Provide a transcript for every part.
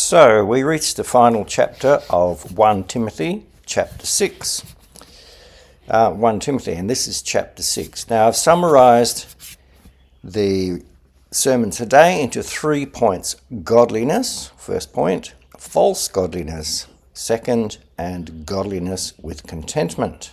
So we reached the final chapter of 1 Timothy, chapter 6. 1 Timothy, and this is chapter 6. Now I've summarised the sermon today into 3 points. Godliness, first point, false godliness, second, and godliness with contentment.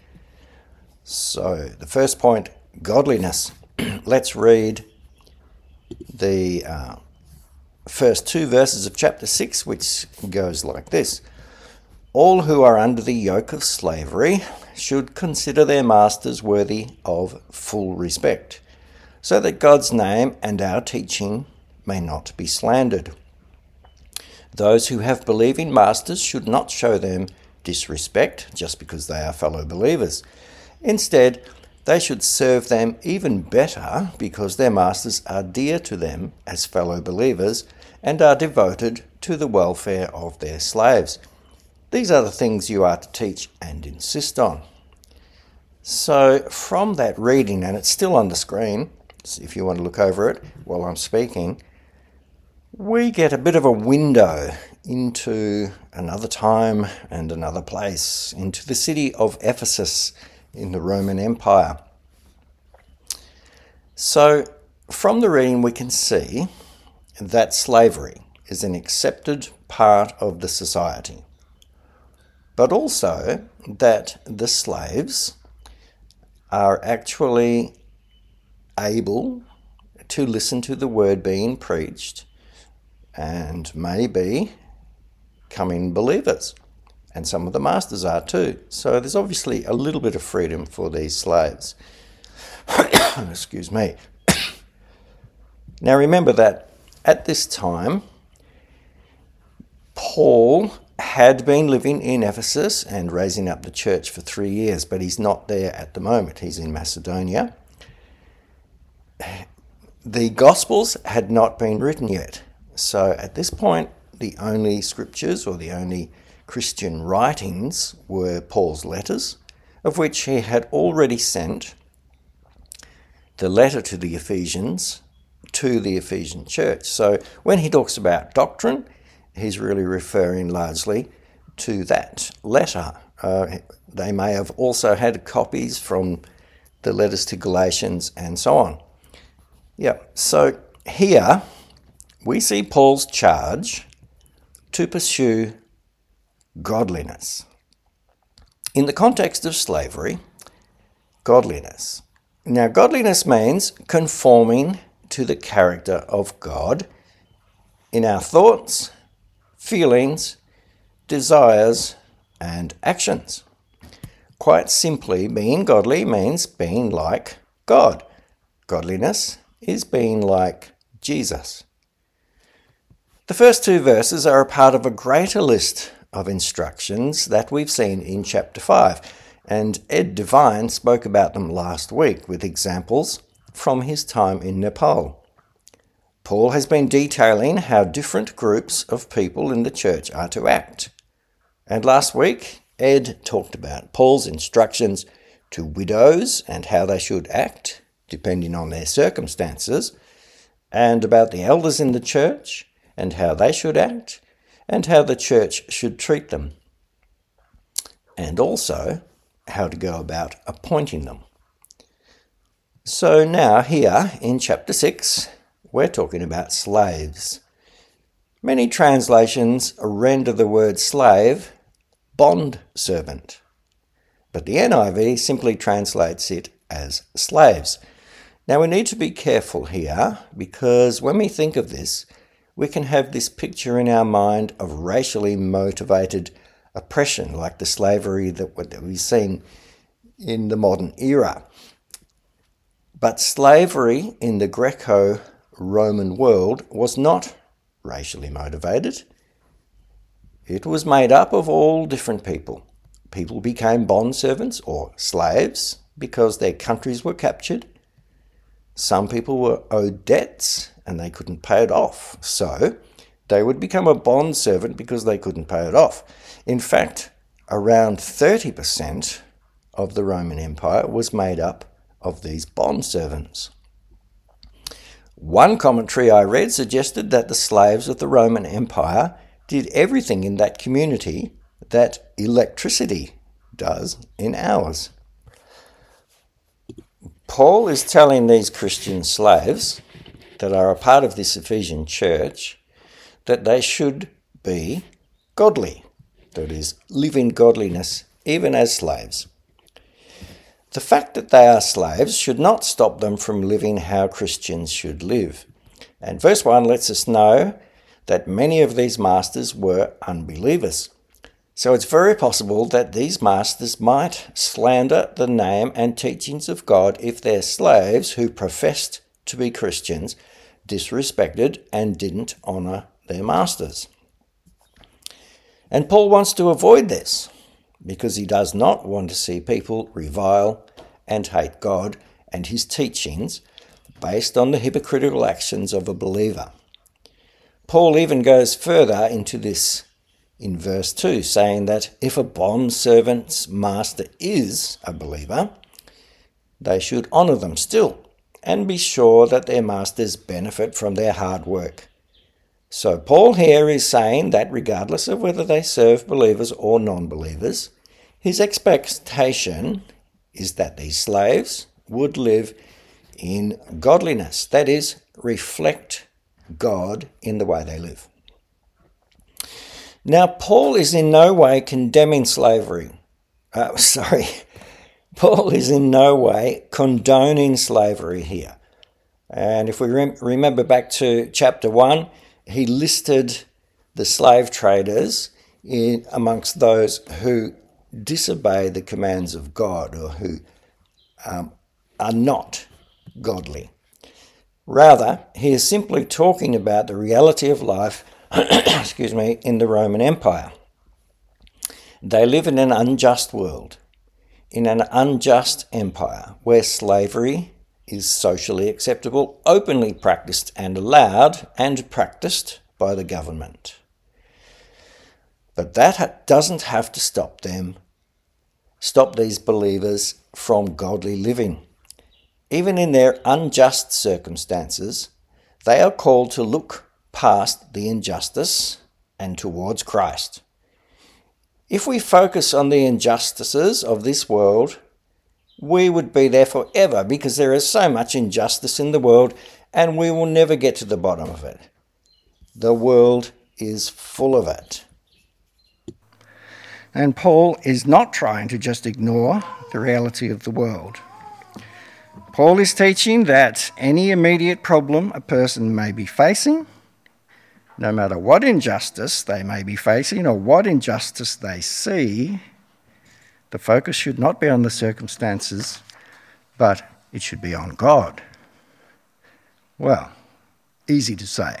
So the first point, godliness. Let's read the first 2 verses of chapter 6, which goes like this. All who are under the yoke of slavery should consider their masters worthy of full respect, so that God's name and our teaching may not be slandered. Those who have believing masters should not show them disrespect just because they are fellow believers. Instead, they should serve them even better because their masters are dear to them as fellow believers and are devoted to the welfare of their slaves. These are the things you are to teach and insist on. So from that reading, and it's still on the screen, if you want to look over it while I'm speaking, we get a bit of a window into another time and another place, into the city of Ephesus in the Roman Empire. So from the reading we can see that slavery is an accepted part of the society, but also that the slaves are actually able to listen to the word being preached and maybe becoming believers. And some of the masters are too. So there's obviously a little bit of freedom for these slaves. Excuse me. Now remember that at this time, Paul had been living in Ephesus and raising up the church for 3 years, but he's not there at the moment. He's in Macedonia. The Gospels had not been written yet. So at this point, the only scriptures or the only Christian writings were Paul's letters, of which he had already sent the letter to the Ephesians to the Ephesian church. So when he talks about doctrine, he's really referring largely to that letter. They may have also had copies from the letters to Galatians and so on. So here we see Paul's charge to pursue godliness. In the context of slavery, godliness. Now, godliness means conforming to the character of God in our thoughts, feelings, desires, and actions. Quite simply, being godly means being like God. Godliness is being like Jesus. The first 2 verses are a part of a greater list of instructions that we've seen in chapter 5, and Ed Devine spoke about them last week with examples from his time in Nepal. Paul has been detailing how different groups of people in the church are to act. And last week, Ed talked about Paul's instructions to widows and how they should act, depending on their circumstances, and about the elders in the church and how they should act, and how the church should treat them, and also how to go about appointing them. So now here in chapter 6, we're talking about slaves. Many translations render the word slave bond servant, but the NIV simply translates it as slaves. Now we need to be careful here because when we think of this, we can have this picture in our mind of racially motivated oppression, like the slavery that we've seen in the modern era. But slavery in the Greco-Roman world was not racially motivated. It was made up of all different people. People became bondservants or slaves because their countries were captured. Some people were owed debts and they couldn't pay it off. So they would become a bondservant because they couldn't pay it off. In fact, around 30% of the Roman Empire was made up of these bondservants. One commentary I read suggested that the slaves of the Roman Empire did everything in that community that electricity does in ours. Paul is telling these Christian slaves that are a part of this Ephesian church that they should be godly, that is, live in godliness even as slaves. The fact that they are slaves should not stop them from living how Christians should live. And verse 1 lets us know that many of these masters were unbelievers. So it's very possible that these masters might slander the name and teachings of God if their slaves who professed to be Christians disrespected and didn't honour their masters. And Paul wants to avoid this because he does not want to see people revile and hate God and his teachings based on the hypocritical actions of a believer. Paul even goes further into this in verse 2, saying that if a bondservant's master is a believer, they should honour them still and be sure that their masters benefit from their hard work. So Paul here is saying that regardless of whether they serve believers or non-believers, his expectation is that these slaves would live in godliness, that is, reflect God in the way they live. Now, Paul is in no way condemning slavery. Paul is in no way condoning slavery here. And if we remember back to chapter 1, he listed the slave traders amongst those who disobey the commands of God or who are not godly. Rather, he is simply talking about the reality of life in the Roman Empire. They live in an unjust world, in an unjust empire where slavery is socially acceptable, openly practiced and allowed and practiced by the government. But that doesn't have to stop these believers from godly living. Even in their unjust circumstances, they are called to look past the injustice and towards Christ. If we focus on the injustices of this world, we would be there forever because there is so much injustice in the world and we will never get to the bottom of it. The world is full of it. And Paul is not trying to just ignore the reality of the world. Paul is teaching that any immediate problem a person may be facing, no matter what injustice they may be facing or what injustice they see, the focus should not be on the circumstances, but it should be on God. Well, easy to say.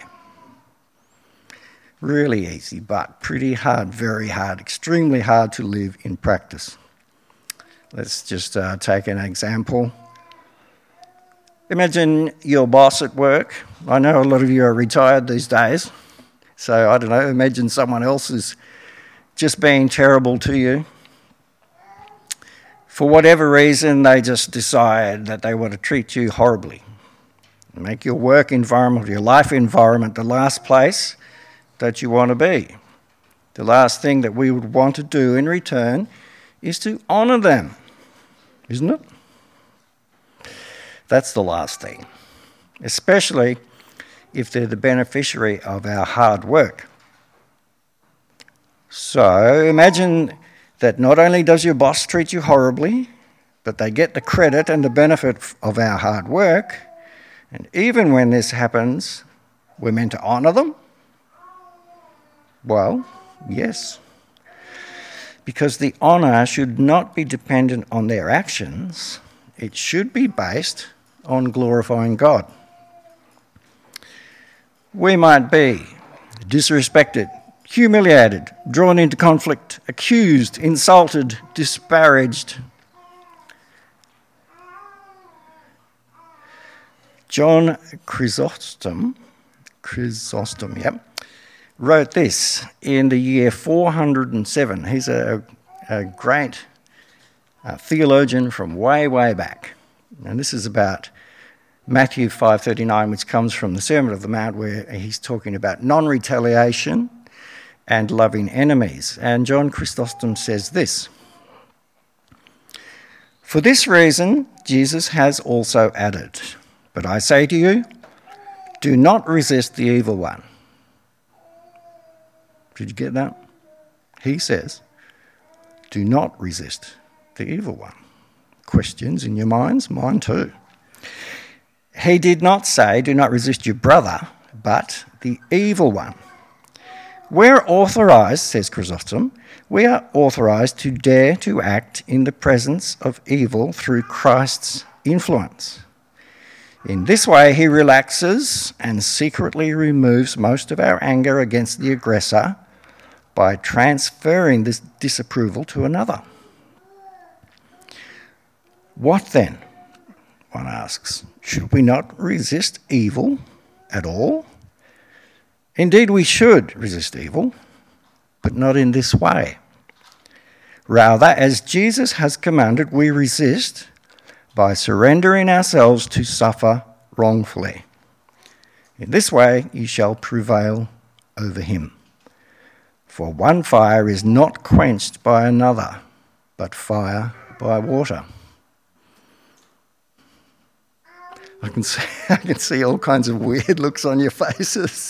Really easy, but pretty hard, very hard, extremely hard to live in practice. Let's just take an example. Imagine your boss at work. I know a lot of you are retired these days, so I don't know, imagine someone else is just being terrible to you. For whatever reason, they just decide that they want to treat you horribly. Make your work environment, your life environment, the last place that you want to be. The last thing that we would want to do in return is to honour them, isn't it? That's the last thing, especially if they're the beneficiary of our hard work. So imagine that not only does your boss treat you horribly, but they get the credit and the benefit of our hard work, and even when this happens, we're meant to honour them? Well, yes. Because the honour should not be dependent on their actions, it should be based on glorifying God. We might be disrespected, humiliated, drawn into conflict, accused, insulted, disparaged. John Chrysostom, wrote this in the year 407. He's a great theologian from way, way back. And this is about Matthew 5:39, which comes from the Sermon on the Mount, where he's talking about non-retaliation and loving enemies. And John Chrysostom says this: "For this reason, Jesus has also added, 'But I say to you, do not resist the evil one.'" Did you get that? He says, do not resist the evil one. Questions in your minds? Mine too. He did not say, do not resist your brother, but the evil one. We're authorised, says Chrysostom, we are authorised to dare to act in the presence of evil through Christ's influence. In this way, he relaxes and secretly removes most of our anger against the aggressor by transferring this disapproval to another. What then? One asks. Should we not resist evil at all? Indeed, we should resist evil, but not in this way. Rather, as Jesus has commanded, we resist by surrendering ourselves to suffer wrongfully. In this way, you shall prevail over him. For one fire is not quenched by another, but fire by water. I can see all kinds of weird looks on your faces.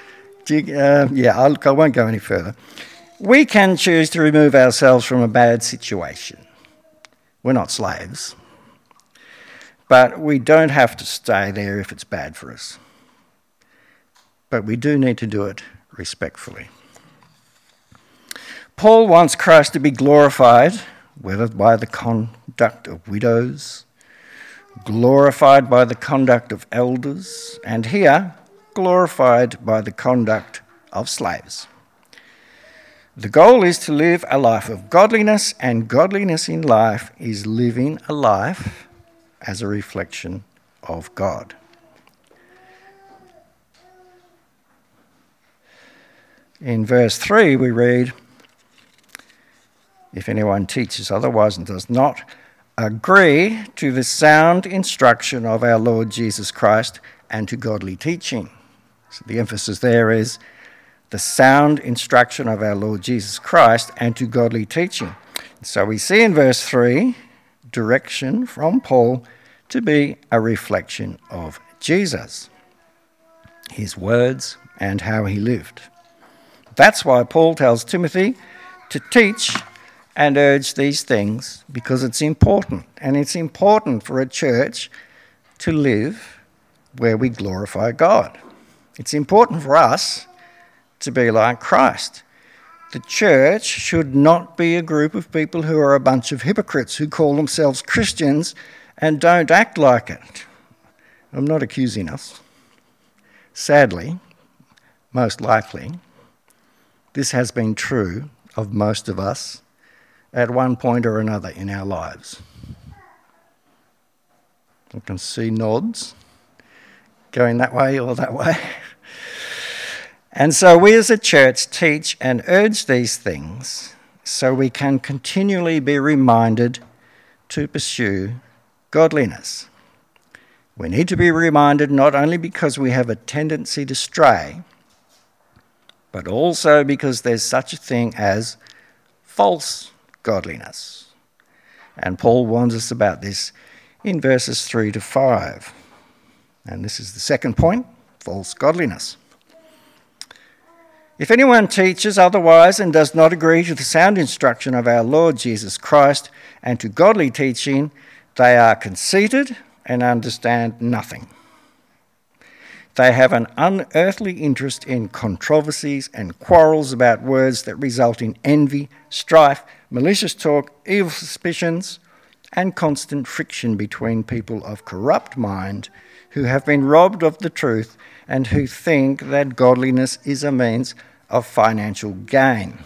I won't go any further. We can choose to remove ourselves from a bad situation. We're not slaves. But we don't have to stay there if it's bad for us. But we do need to do it respectfully. Paul wants Christ to be glorified, whether by the conduct of widows, glorified by the conduct of elders, and here, glorified by the conduct of slaves. The goal is to live a life of godliness, and godliness in life is living a life as a reflection of God. In verse 3 we read, "If anyone teaches otherwise and does not agree to the sound instruction of our Lord Jesus Christ and to godly teaching." So the emphasis there is the sound instruction of our Lord Jesus Christ and to godly teaching. So we see in verse 3 direction from Paul to be a reflection of Jesus, his words and how he lived. That's why Paul tells Timothy to teach and urge these things, because it's important. And it's important for a church to live where we glorify God. It's important for us to be like Christ. The church should not be a group of people who are a bunch of hypocrites who call themselves Christians and don't act like it. I'm not accusing us. Sadly, most likely, this has been true of most of us at one point or another in our lives. I can see nods going that way or that way. And so we as a church teach and urge these things so we can continually be reminded to pursue godliness. We need to be reminded not only because we have a tendency to stray, but also because there's such a thing as false godliness. And Paul warns us about this in verses 3 to 5. And this is the second point, false godliness. "If anyone teaches otherwise and does not agree to the sound instruction of our Lord Jesus Christ and to godly teaching, they are conceited and understand nothing. They have an unearthly interest in controversies and quarrels about words that result in envy, strife, malicious talk, evil suspicions, and constant friction between people of corrupt mind who have been robbed of the truth and who think that godliness is a means of financial gain."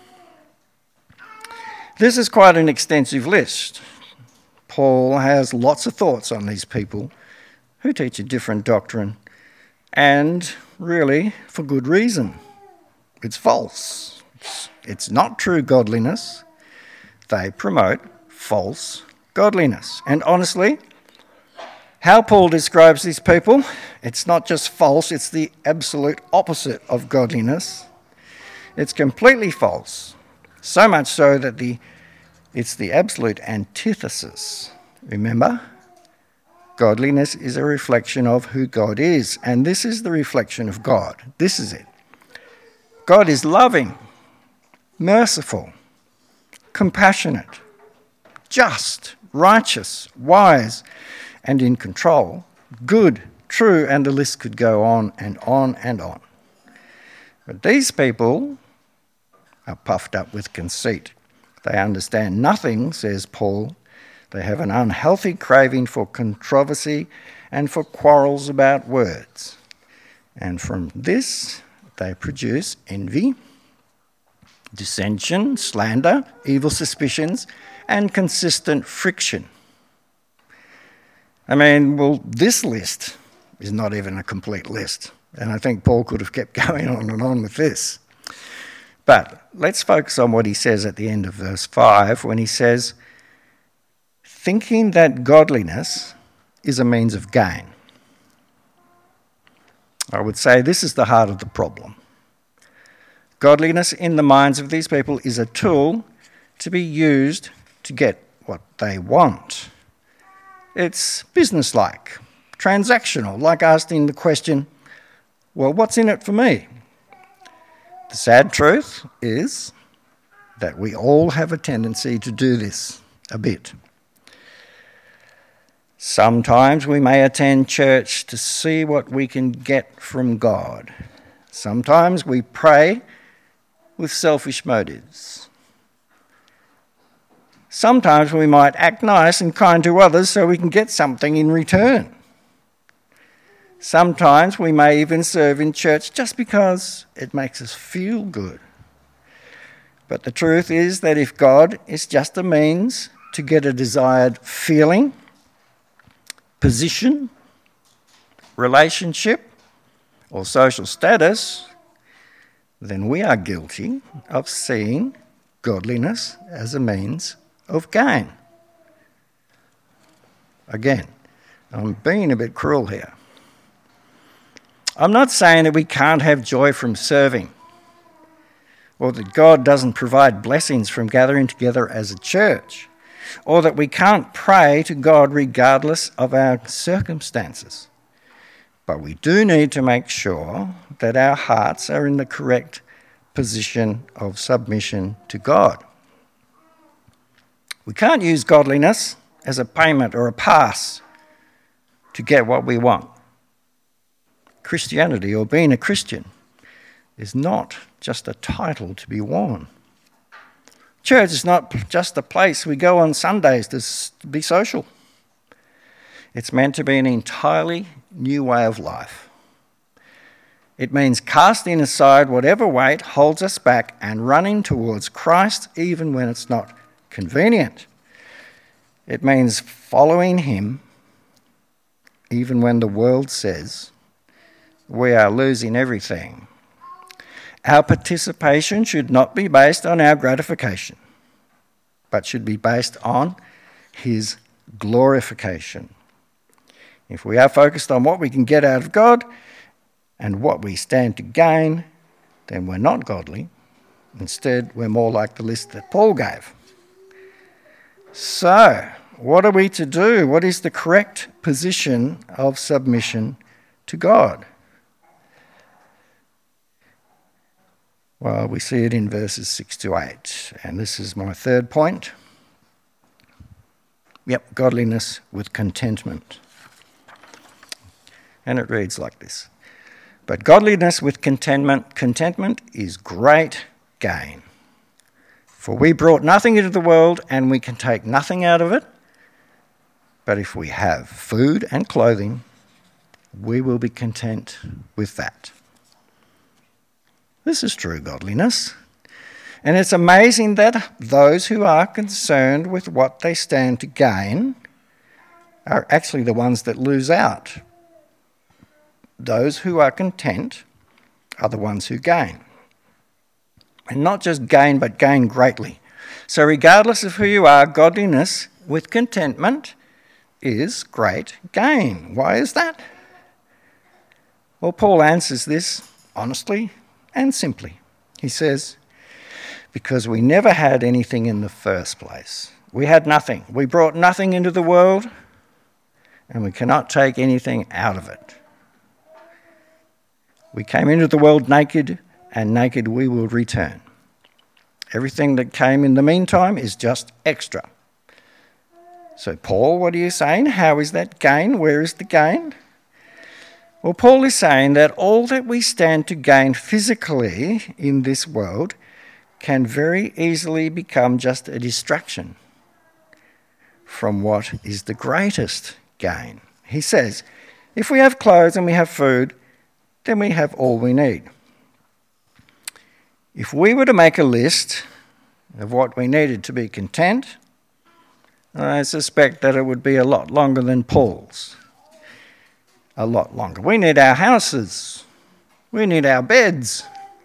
This is quite an extensive list. Paul has lots of thoughts on these people who teach a different doctrine, and really for good reason. It's false. It's not true godliness. They promote false godliness. And honestly, How Paul describes these people, it's not just false, it's the absolute opposite of godliness. It's completely false, so much so that it's the absolute antithesis. Remember, godliness is a reflection of who God is, and this is the reflection of God. This is it. God is loving, merciful, compassionate, just, righteous, wise, and in control, good, true, and the list could go on and on and on. But these people are puffed up with conceit. They understand nothing, says Paul. They have an unhealthy craving for controversy and for quarrels about words. And from this, they produce envy, dissension, slander, evil suspicions, and consistent friction. I mean, well, this list is not even a complete list. And I think Paul could have kept going on and on with this. But let's focus on what he says at the end of verse 5 when he says, thinking that godliness is a means of gain. I would say this is the heart of the problem. Godliness in the minds of these people is a tool to be used to get what they want. It's businesslike, transactional, like asking the question, well, what's in it for me? The sad truth is that we all have a tendency to do this a bit. Sometimes we may attend church to see what we can get from God. Sometimes we pray with selfish motives. Sometimes we might act nice and kind to others so we can get something in return. Sometimes we may even serve in church just because it makes us feel good. But the truth is that if God is just a means to get a desired feeling, position, relationship, or social status, then we are guilty of seeing godliness as a means of gain. Again, I'm being a bit cruel here. I'm not saying that we can't have joy from serving, or that God doesn't provide blessings from gathering together as a church, or that we can't pray to God regardless of our circumstances. But we do need to make sure that our hearts are in the correct position of submission to God. We can't use godliness as a payment or a pass to get what we want. Christianity, or being a Christian, is not just a title to be worn. Church is not just a place we go on Sundays to be social. It's meant to be an entirely new way of life. It means casting aside whatever weight holds us back and running towards Christ even when it's not convenient. It means following him even when the world says we are losing everything. Our participation should not be based on our gratification, but should be based on his glorification. If we are focused on what we can get out of God and what we stand to gain, then we're not godly. Instead, we're more like the list that Paul gave. So, what are we to do? What is the correct position of submission to God? Well, we see it in verses 6 to 8, and this is my third point. Yep, godliness with contentment. And it reads like this. But godliness with contentment is great gain. For we brought nothing into the world, and we can take nothing out of it. But if we have food and clothing, we will be content with that. This is true godliness. And it's amazing that those who are concerned with what they stand to gain are actually the ones that lose out. Those who are content are the ones who gain. And not just gain, but gain greatly. So regardless of who you are, godliness with contentment is great gain. Why is that? Well, Paul answers this honestly and simply. He says, because we never had anything in the first place. We had nothing. We brought nothing into the world, and we cannot take anything out of it. We came into the world naked, and naked we will return. Everything that came in the meantime is just extra. So, Paul, what are you saying? How is that gain? Where is the gain? Well, Paul is saying that all that we stand to gain physically in this world can very easily become just a distraction from what is the greatest gain. He says, if we have clothes and we have food, then we have all we need. If we were to make a list of what we needed to be content, I suspect that it would be a lot longer than Paul's. A lot longer. We need our houses. We need our beds.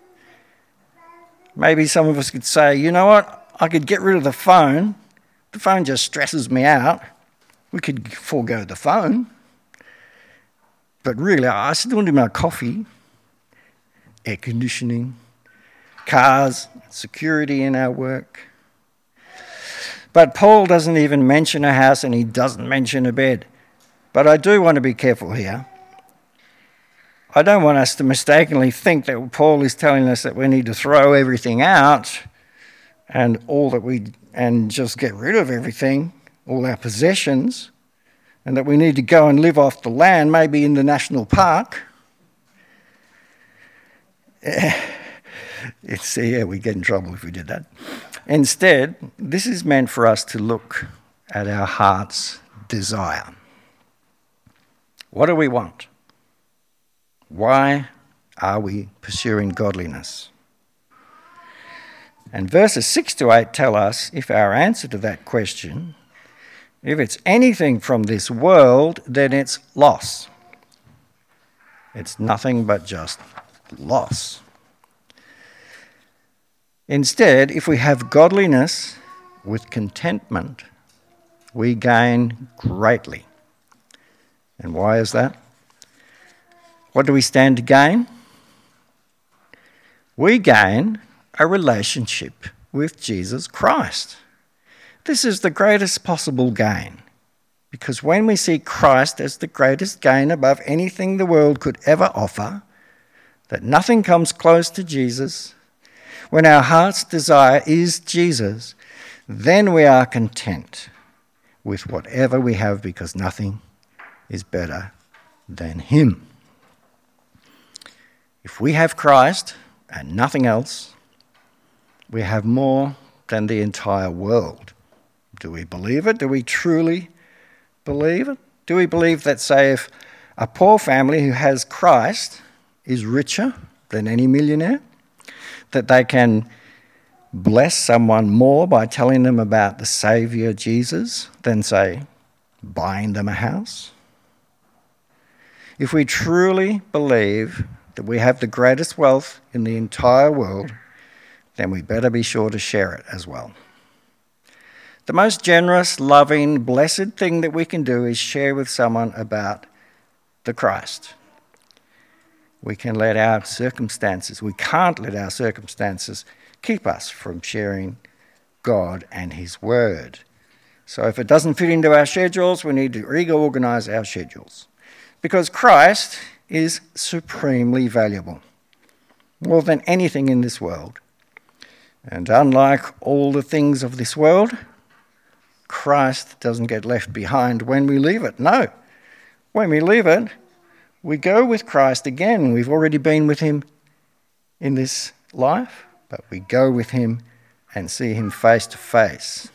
Maybe some of us could say, you know what, I could get rid of the phone. The phone just stresses me out. We could forego the phone. But really, I still need my coffee, air conditioning, cars, security in our work. But Paul doesn't even mention a house, and he doesn't mention a bed. But I do want to be careful here. I don't want us to mistakenly think that Paul is telling us that we need to throw everything out and just get rid of everything, all our possessions, and that we need to go and live off the land, maybe in the national park. We get in trouble if we did that. Instead, this is meant for us to look at our heart's desire. What do we want? Why are we pursuing godliness? And verses 6 to 8 tell us if our answer to that question, if it's anything from this world, then it's loss. It's nothing but just loss. Instead, if we have godliness with contentment, we gain greatly. And why is that? What do we stand to gain? We gain a relationship with Jesus Christ. This is the greatest possible gain, because when we see Christ as the greatest gain above anything the world could ever offer, that nothing comes close to Jesus, when our heart's desire is Jesus, then we are content with whatever we have, because nothing is better than him. If we have Christ and nothing else, we have more than the entire world. Do we believe it? Do we truly believe it? Do we believe that, say, if a poor family who has Christ is richer than any millionaire, that they can bless someone more by telling them about the Saviour Jesus than, say, buying them a house? If we truly believe that we have the greatest wealth in the entire world, then we better be sure to share it as well. The most generous, loving, blessed thing that we can do is share with someone about the Christ. We can't let our circumstances keep us from sharing God and his word. So if it doesn't fit into our schedules, we need to reorganize our schedules. Because Christ is supremely valuable, more than anything in this world. And unlike all the things of this world, Christ doesn't get left behind when we leave it. No, when we leave it, we go with Christ again. We've already been with him in this life, but we go with him and see him face to face.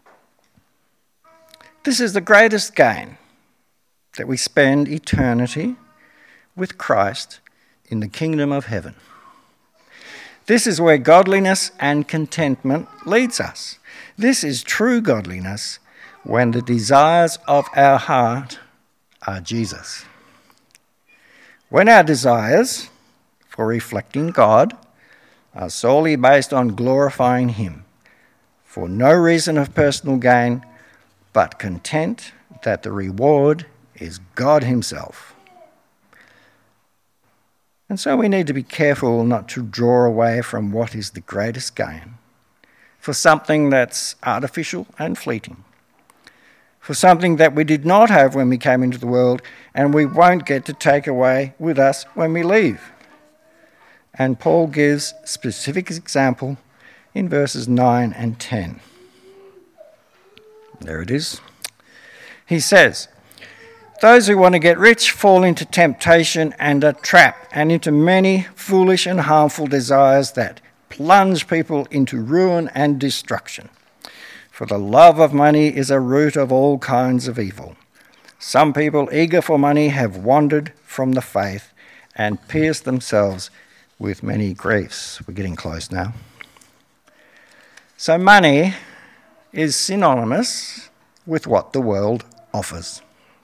This is the greatest gain, that we spend eternity with Christ in the kingdom of heaven. This is where godliness and contentment leads us. This is true godliness, when the desires of our heart are Jesus. When our desires for reflecting God are solely based on glorifying him, for no reason of personal gain, but content that the reward is God himself. And so we need to be careful not to draw away from what is the greatest gain for something that's artificial and fleeting, for something that we did not have when we came into the world and we won't get to take away with us when we leave. And Paul gives specific example in verses 9 and 10. There it is. He says, "Those who want to get rich fall into temptation and a trap, and into many foolish and harmful desires that plunge people into ruin and destruction. For the love of money is a root of all kinds of evil. Some people eager for money have wandered from the faith and pierced themselves with many griefs." We're getting close now. So money is synonymous with what the world offers.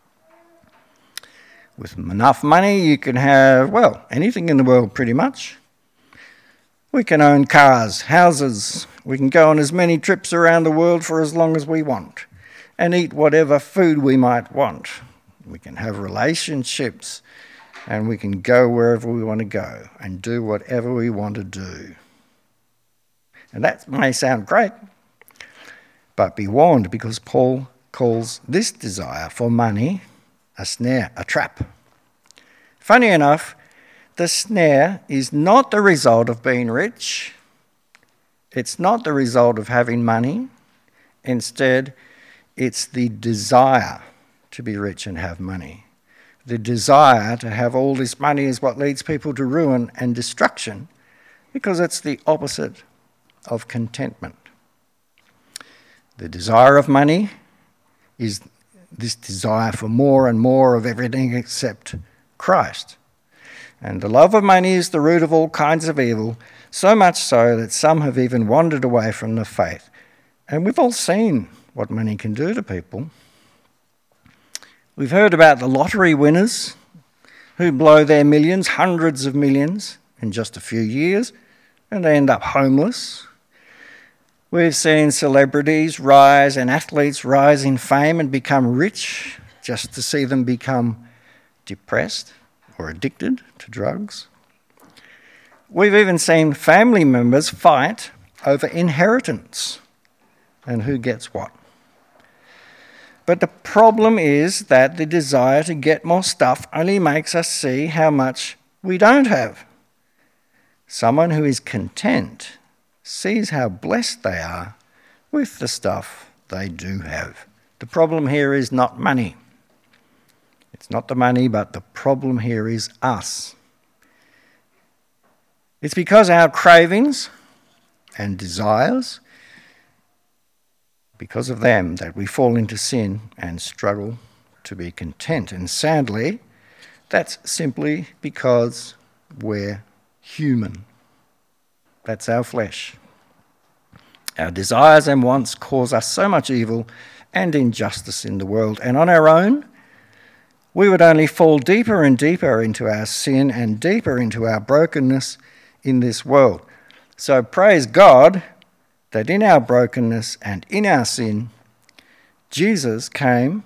With enough money, you can have, well, anything in the world pretty much. We can own cars, houses. We can go on as many trips around the world for as long as we want and eat whatever food we might want. We can have relationships and we can go wherever we want to go and do whatever we want to do. And that may sound great, but be warned, because Paul calls this desire for money a snare, a trap. Funny enough, the snare is not the result of being rich. It's not the result of having money. Instead, it's the desire to be rich and have money. The desire to have all this money is what leads people to ruin and destruction, because it's the opposite of contentment. The desire of money is this desire for more and more of everything except Christ. And the love of money is the root of all kinds of evil, so much so that some have even wandered away from the faith. And we've all seen what money can do to people. We've heard about the lottery winners who blow their millions, hundreds of millions, in just a few years, and they end up homeless. We've seen celebrities rise and athletes rise in fame and become rich just to see them become depressed or addicted to drugs. We've even seen family members fight over inheritance and who gets what. But the problem is that the desire to get more stuff only makes us see how much we don't have. Someone who is content sees how blessed they are with the stuff they do have. The problem here is not money. It's not the money, but the problem here is us. It's because our cravings and desires, because of them, that we fall into sin and struggle to be content. And sadly, that's simply because we're human. That's our flesh. Our desires and wants cause us so much evil and injustice in the world. And on our own, we would only fall deeper and deeper into our sin and deeper into our brokenness in this world. So praise God that in our brokenness and in our sin, Jesus came.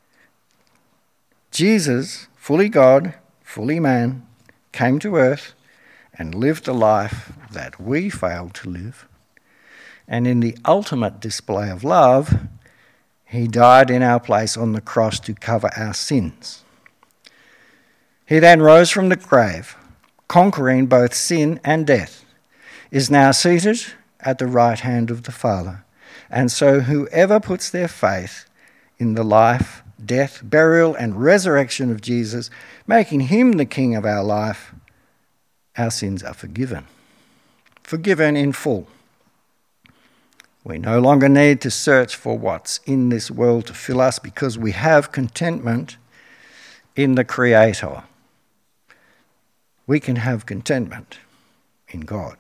Jesus, fully God, fully man, came to earth and lived the life that we failed to live. And in the ultimate display of love, he died in our place on the cross to cover our sins. He then rose from the grave, conquering both sin and death, is now seated at the right hand of the Father. And so whoever puts their faith in the life, death, burial, and resurrection of Jesus, making him the King of our life, our sins are forgiven. Forgiven in full. We no longer need to search for what's in this world to fill us, because we have contentment in the Creator. We can have contentment in God.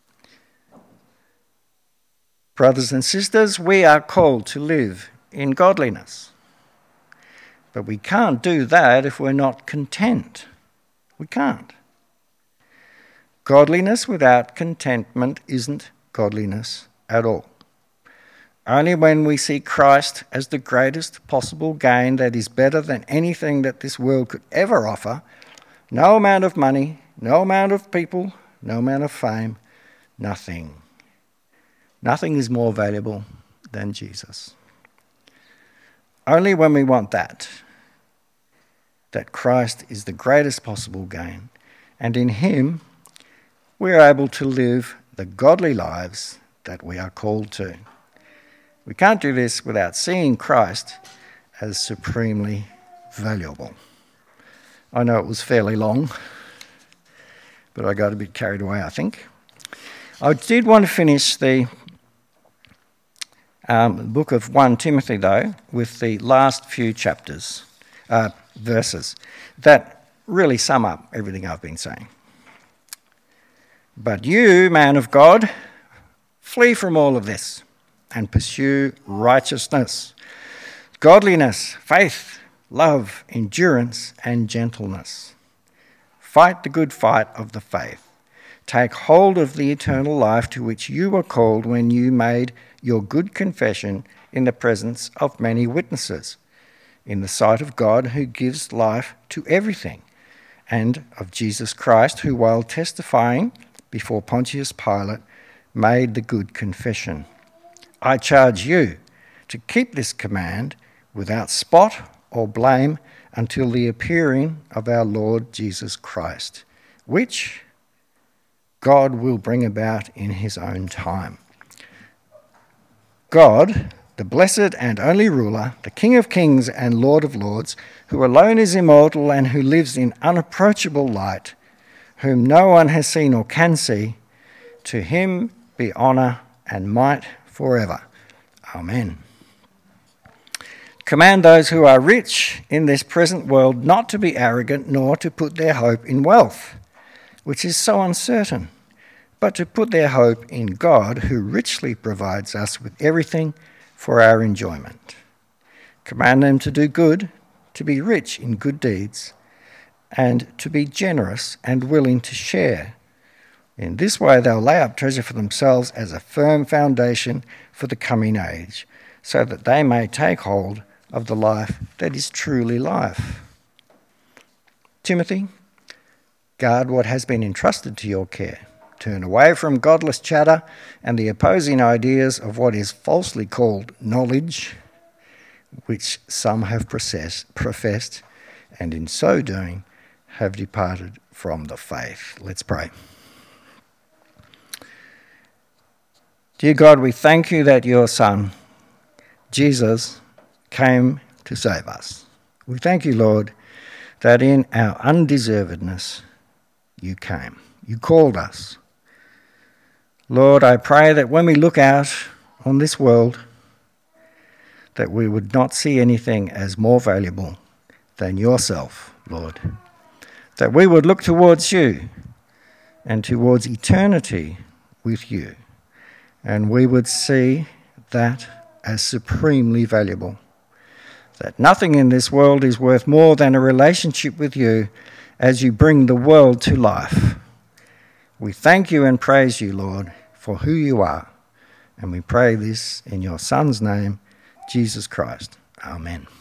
Brothers and sisters, we are called to live in godliness. But we can't do that if we're not content. We can't. Godliness without contentment isn't godliness at all. Only when we see Christ as the greatest possible gain that is better than anything that this world could ever offer, no amount of money, no amount of people, no amount of fame, nothing. Nothing is more valuable than Jesus. Only when we want that Christ is the greatest possible gain, and in him we are able to live the godly lives that we are called to. We can't do this without seeing Christ as supremely valuable. I know it was fairly long, but I got a bit carried away, I think. I did want to finish the book of 1 Timothy, though, with the last few verses that really sum up everything I've been saying. But you, man of God, flee from all of this and pursue righteousness, godliness, faith, love, endurance, and gentleness. Fight the good fight of the faith. Take hold of the eternal life to which you were called when you made your good confession in the presence of many witnesses, in the sight of God who gives life to everything, and of Jesus Christ who, while testifying before Pontius Pilate, made the good confession. I charge you to keep this command without spot or blame until the appearing of our Lord Jesus Christ, which God will bring about in his own time. God, the blessed and only ruler, the King of kings and Lord of lords, who alone is immortal and who lives in unapproachable light, whom no one has seen or can see, to him be honour and might forever. Amen. Command those who are rich in this present world not to be arrogant nor to put their hope in wealth, which is so uncertain, but to put their hope in God, who richly provides us with everything for our enjoyment. Command them to do good, to be rich in good deeds, and to be generous and willing to share. In this way they'll lay up treasure for themselves as a firm foundation for the coming age, so that they may take hold of the life that is truly life. Timothy, guard what has been entrusted to your care. Turn away from godless chatter and the opposing ideas of what is falsely called knowledge, which some have professed, and in so doing have departed from the faith. Let's pray. Dear God, we thank you that your Son, Jesus, came to save us. We thank you, Lord, that in our undeservedness you came. You called us. Lord, I pray that when we look out on this world, that we would not see anything as more valuable than yourself, Lord. That we would look towards you and towards eternity with you, and we would see that as supremely valuable. That nothing in this world is worth more than a relationship with you as you bring the world to life. We thank you and praise you, Lord, for who you are. And we pray this in your Son's name, Jesus Christ. Amen.